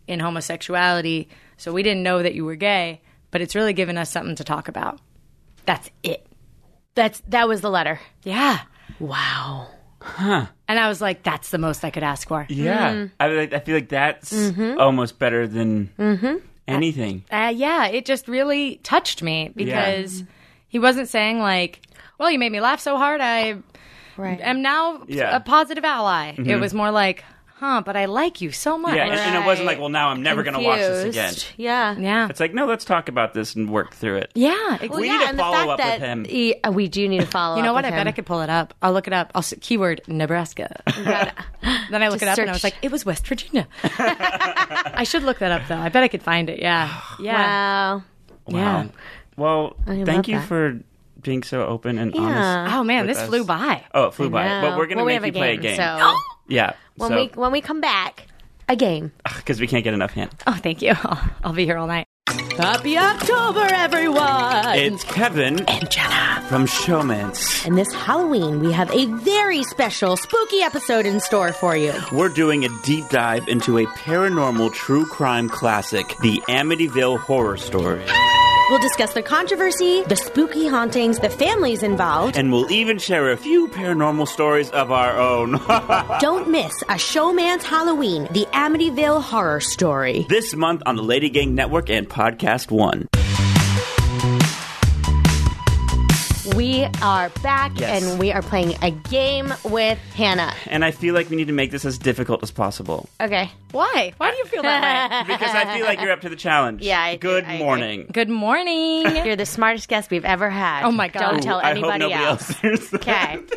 in homosexuality, so we didn't know that you were gay, but it's really given us something to talk about. That's it. That was the letter. Yeah. Wow. Huh. And I was like, that's the most I could ask for. Yeah. I feel like that's almost better than anything. Yeah, it just really touched me because he wasn't saying like, well, you made me laugh so hard, I am now a positive ally. It was more like, but I like you so much. Yeah, and it wasn't like, well, now I'm never going to watch this again. Yeah. Yeah. It's like, no, let's talk about this and work through it. Yeah. We need to follow up with him. We do need to follow up. You know what? with I bet him. I could pull it up. I'll look it up. Keyword Nebraska. Then I look Just it up search. and I was like, it was West Virginia. I should look that up though. I bet I could find it. Yeah. Yeah. Wow. Yeah. Well, love thank you that. for being so open and honest. Oh man, with this us. flew by. Oh, it flew by. No. But we're going to we make have you play a game. So Yeah. when we come back, a game. Because we can't get enough hint. Oh, thank you. I'll be here all night. Happy October, everyone! It's Kevin and Jenna. from Showmance. And this Halloween, we have a very special spooky episode in store for you. We're doing a deep dive into a paranormal true crime classic, the Amityville Horror Story. We'll discuss the controversy, the spooky hauntings, the families involved. And we'll even share a few paranormal stories of our own. Don't miss A Showman's Halloween, the Amityville Horror Story. This month on the Lady Gang Network and Podcast One. We are back, Yes. and we are playing a game with Hannah. And I feel like we need to make this as difficult as possible. Okay. Why? Why do you feel that way? Because I feel like you're up to the challenge. Yeah, I Good agree. morning. Good morning. You're the smartest guest we've ever had. Oh my God. Don't Ooh, tell I hope anybody nobody else hears that.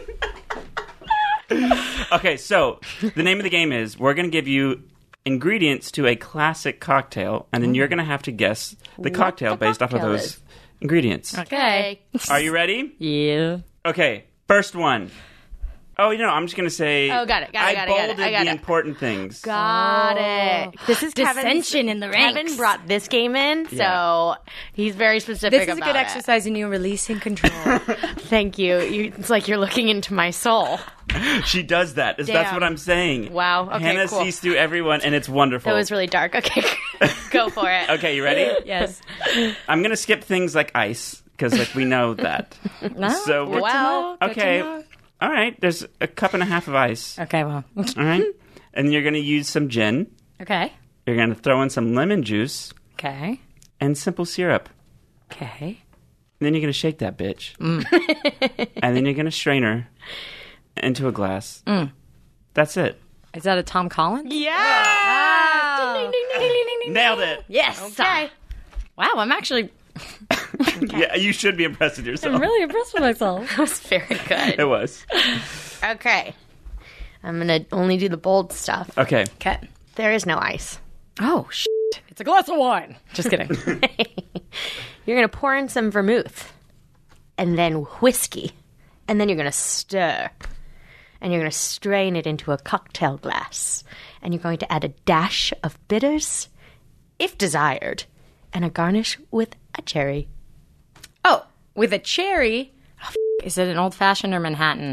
Okay. Okay, so the name of the game is we're going to give you ingredients to a classic cocktail, and then you're going to have to guess the cocktail the based off of cocktail those is. ingredients. Okay. Are you ready? Yeah. Okay, first one. Oh, I'm just going to say... Oh, got it. I got bolded it. the important things. Got it. This is Dissension in the ranks. Kevin brought this game in, so Yeah. he's very specific This is a about good it. exercise in you releasing control. Thank you. It's like you're looking into my soul. She does that. That's Damn. what I'm saying. Wow. Okay, Hannah cool. sees through everyone, and it's wonderful. That was really dark. Okay, go for it. Okay, you ready? Yes. I'm going to skip things like ice, because we know that. So we're Wow. Okay. All right. There's a cup and a half of ice. Okay, well. All right. And you're going to use some gin. Okay. You're going to throw in some lemon juice Okay. and simple syrup. Okay. And then you're going to shake that bitch. And then you're going to strain her into a glass. That's it. Is that a Tom Collins? Yeah. Ding, ding, ding, ding, ding, ding. Nailed it. Yes. Okay. Wow, I'm actually Yeah, you should be impressed with yourself. I'm really impressed with myself. That was very good. It was. Okay. I'm going to only do the bold stuff. Okay. Okay. There is no ice. Oh, shit. It's a glass of wine. Just kidding. You're going to pour in some vermouth and then whiskey. And then you're going to stir. And you're going to strain it into a cocktail glass. And you're going to add a dash of bitters, if desired, and a garnish with a cherry. Oh, with a cherry. Oh, is it an old fashioned or Manhattan?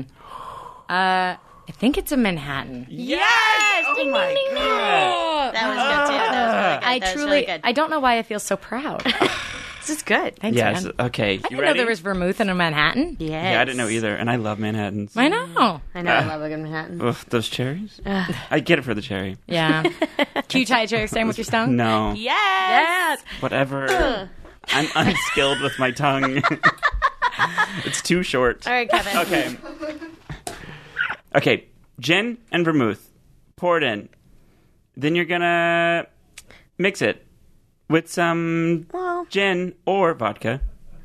I think it's a Manhattan. Yes! Oh my God. That was good, too. That was really good. I That was truly, really good. I don't know why I feel so proud. This is good. Thanks, Yes. man. Okay. I You didn't ready? know there was vermouth in a Manhattan. Yes. Yeah, I didn't know either. And I love Manhattans. I know. I know. I love a good Manhattan. Ugh, those cherries? I get it for the cherry. Yeah. Can you tie a cherry stem with your stone? No. Yes. Whatever. I'm unskilled with my tongue. It's too short. All right, Kevin. Okay. Okay. Gin and vermouth. Pour it in. Then you're gonna mix it with some gin or vodka.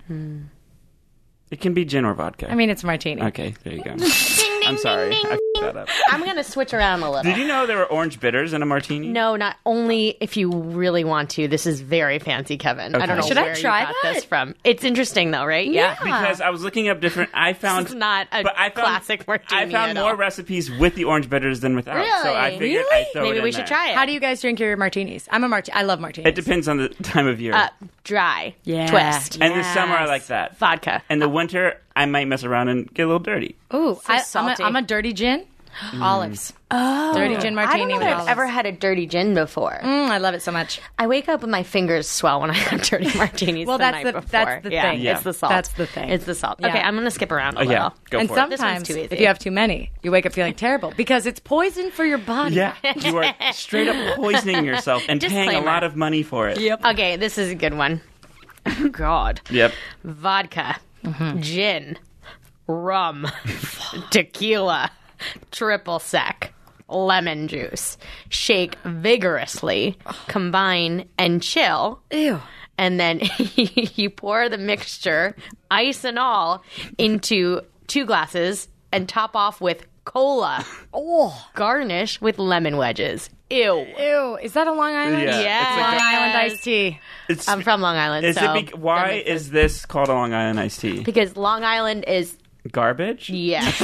It can be gin or vodka. I mean, it's a martini. Okay, there you go. I'm sorry. I f***ed that up. I'm going to switch around a little. Did you know there were orange bitters in a martini? No, not only if you really want to. This is very fancy, Kevin. I don't know Should I where try you got that? this from. It's interesting, though, right? Yeah. Because I was looking up different. I found It's not a but I found, classic martini I found at more all. recipes with the orange bitters than without. So I Really? figured I'd throw it Maybe in we should there. try it. How do you guys drink your martinis? I'm a I love martinis. It depends on the time of year. Dry. Yeah. Twist. And the summer, I like that. Vodka. And the winter, I might mess around and get a little dirty. Ooh, So salty. I'm a dirty gin. Olives. Oh. Dirty gin I don't martini know with that I've olives. ever had a dirty gin before. I love it so much. I wake up and my fingers swell when I have dirty martinis. Well, the that's night the- before. that's the thing. Yeah. It's the salt. That's the thing. It's the salt. Yeah. Okay, I'm going to skip around a Oh, little. yeah. Go And for it. sometimes, This one's too easy. if you have too many, you wake up feeling terrible because it's poison for your body. Yeah, you are straight up poisoning yourself and paying a Disclaimer. lot of money for it. Yep. Okay, this is a good one. Oh, God. Yep. Vodka, gin, rum, tequila, triple sec, lemon juice. Shake vigorously, combine, and chill. Ew. And then you pour the mixture, ice and all, into 2 glasses and top off with cola. Oh. Garnish with lemon wedges. Ew. Ew. Is that a Long Island? Yeah. Yes. It's Long like Island iced tea. It's, I'm from Long Island, is so... it why is this called a Long Island iced tea? Because Long Island is... Garbage? Yes.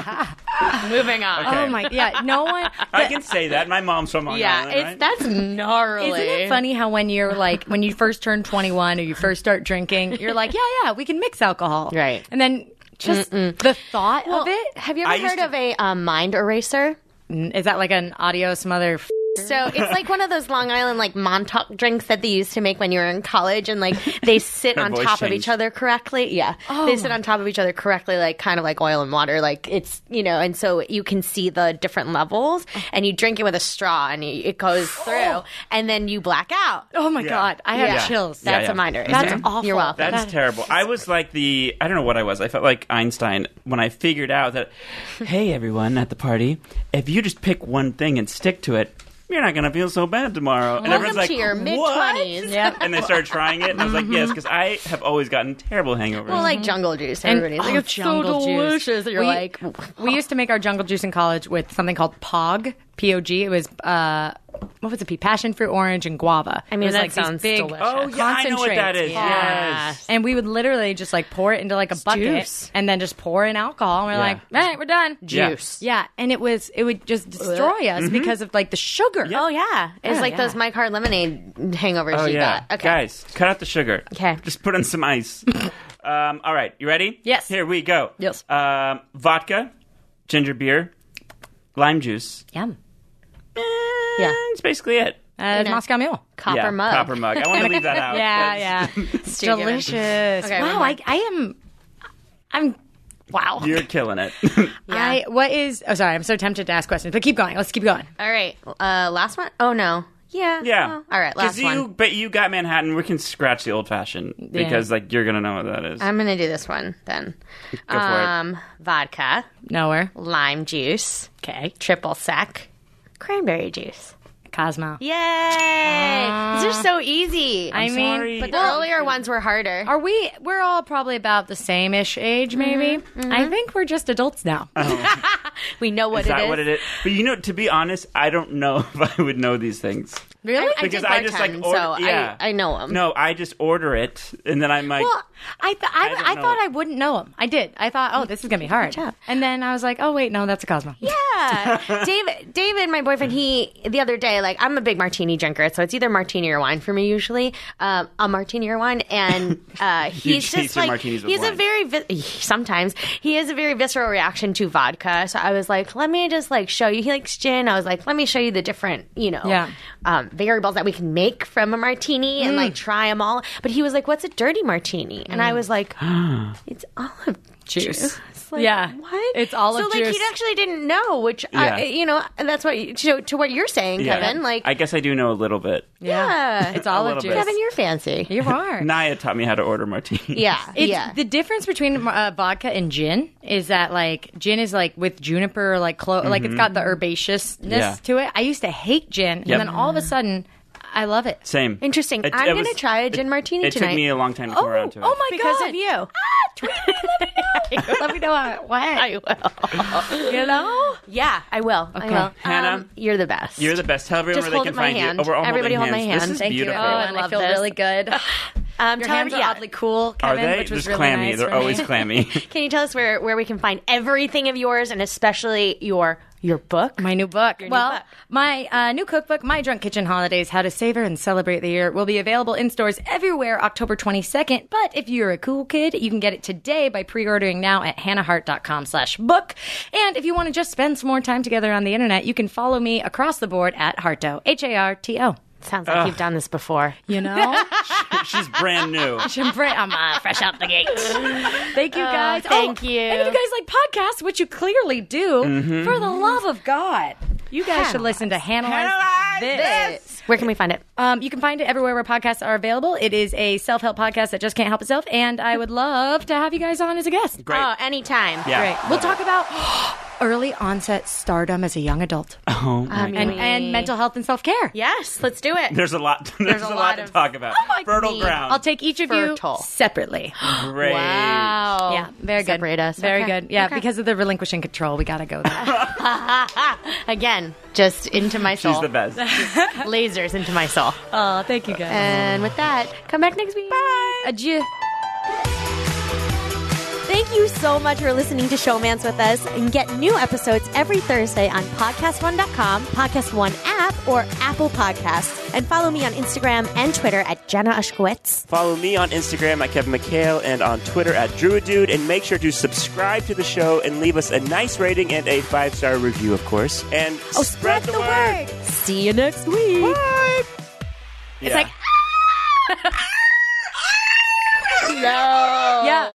Moving on. Okay. Oh my, yeah. No one. I can say that. My mom's from Long Yeah, Island, right? that's gnarly. Isn't it funny how when you're like when you first turn 21 or you first start drinking, you're like, yeah, we can mix alcohol, Right. And then just the thought of it. Have you I ever used heard of a mind eraser? Is that like an adios mother? So it's like one of those Long Island like Montauk drinks that they used to make when you were in college, and like they sit Her on voice top of changed. each other correctly. Yeah, they sit on top of each other correctly, like kind of like oil and water. Like it's and so you can see the different levels, and you drink it with a straw, and it goes through, and then you black out. Oh my Yeah. god, I have Yeah. chills. Yeah, That's yeah. a mind eraser. That's awful. You're welcome. That's terrible. I was like I don't know what I was. I felt like Einstein when I figured out that, hey, everyone at the party, if you just pick one thing and stick to it, you're not going to feel so bad tomorrow. And Welcome everyone's like, to your what? mid-20s. Yep. And they started trying it, and I was like, yes, because I have always gotten terrible hangovers. Well, like jungle juice. Everybody's like, it's so jungle juice. delicious. You're We- like, We used to make our jungle juice in college with something called POG, P-O-G. It was, what was it? Passion fruit, orange, and guava. I mean, it was that like these sounds big delicious. oh, yeah, I know what that is. concentrates. Yes. And we would literally just like pour it into like a bucket juice. and then just pour in alcohol. And we're Yeah. like, all right, we're done. juice. Yeah. And it would just destroy us because of like the sugar. Oh yeah, it's Oh, like yeah. those My Heart Lemonade hangovers Oh, you yeah. got. Okay. Guys, cut out the sugar. Okay. Just put in some ice. All right, you ready? Yes. Here we go. Yes. Vodka, ginger beer, lime juice. Yum. Yeah. That's basically it. Moscow Mule. Copper yeah, mug. Copper mug. I want to leave that out. Yeah, That's- yeah. It's Too given. delicious. Okay, wow, one more. I'm wow. You're killing it. Sorry, I'm so tempted to ask questions, but keep going. Let's keep going. All right. Last one? Oh no. Yeah. Yeah. Oh. All right. Last one. But you got Manhattan. We can scratch the old fashioned because like you're gonna know what that is. I'm gonna do this one then. Go for it. Vodka, Nowhere. lime juice, Okay. triple sec, cranberry juice. Cosmo. Yay! These are so easy. I mean, sorry. but the earlier ones were harder. we're all probably about the same-ish age, maybe. I think we're just adults now. We know what Is that it is. what it is? But to be honest, I don't know if I would know these things. Really? Because I just like order. so Yeah. I know them. No, I just order it, and then I'm like, Well, I don't know. thought I wouldn't know them. I did. I thought, oh, this is gonna be hard. job. And then I was like, oh wait, no, that's a Cosmo. Yeah. David, my boyfriend, the other day, like, I'm a big martini drinker, so it's either martini or wine for me usually. A martini or wine, and he's chase just your like, martinis with he's a wine. very, sometimes, he has a very visceral reaction to vodka, so I was like, let me just, like, show you. He likes gin. I was like, let me show you the different, Yeah. variables that we can make from a martini and, like, try them all. But he was like, what's a dirty martini? And I was like, it's olive juice. Like, Yeah. what? It's olive so, like, juice. he actually didn't know, which, Yeah. that's what, to what you're saying, yeah. Kevin. Like, I guess I do know a little bit. yeah. It's olive little juice. bit. Kevin, you're fancy. You are. Naya taught me how to order martinis. Yeah. It's, yeah. The difference between vodka and gin is that like gin is like with juniper, like like it's got the herbaceousness Yeah. to it. I used to hate gin, Yep. and then all of a sudden, I love it. Same. Interesting. It- I'm it going to was- try a gin martini It tonight. took me a long time to come around to it. Oh my because god! of you. Let me know how it went. I will. You know? Yeah, I will. I Okay. will. Hannah, you're the best. You're the best. Tell everyone Just where they hold can my find hand. you. Oh, we're all Everybody holding hold my hands. hand. This is Thank you. beautiful. Oh, I and I love feel this. really good. Your hands are oddly cool, Kevin, Are they? which was Just really clammy. nice They're for me. always clammy. Can you tell us where we can find everything of yours, and especially your book? My new book. Your new Well, book. my new cookbook, My Drunk Kitchen Holidays, How to Savor and Celebrate the Year, will be available in stores everywhere October 22nd. But if you're a cool kid, you can get it today by pre-ordering now at hannahhart.com/book. And if you want to just spend some more time together on the internet, you can follow me across the board at Harto, Harto. Sounds like you've done this before. You know? She's brand new. I'm fresh out the gate. Thank you, guys. Thank you. And if you guys like podcasts, which you clearly do, for the love of God, you guys should listen to Hannah This. Where can we find it? You can find it everywhere where podcasts are available. It is a self-help podcast that just can't help itself, and I would love to have you guys on as a guest. Great. Oh, anytime. Yeah. Great. We'll talk about early onset stardom as a young adult Oh my and mental health and self-care. Yes, let's do it. There's a lot. There's a lot to talk about. Fertile ground. I'll take each of Fertile. you separately. Great. Wow. Yeah, very good. Separate us. Very Okay. good. Yeah, Okay. because of the relinquishing control, we got to go there. Again, just into my soul. She's the best. Lasers into my soul. Oh, thank you guys. And with that, come back next week. Bye. Adieu. Thank you so much for listening to Showmance with us, and get new episodes every Thursday on PodcastOne.com, Podcast One app, or Apple Podcasts. And follow me on Instagram and Twitter at Jenna Ushkowitz. Follow me on Instagram at Kevin McHale and on Twitter at Druidude. And make sure to subscribe to the show and leave us a nice rating and a 5-star review, of course. And spread the word. See you next week. Bye. It's like, No. yeah.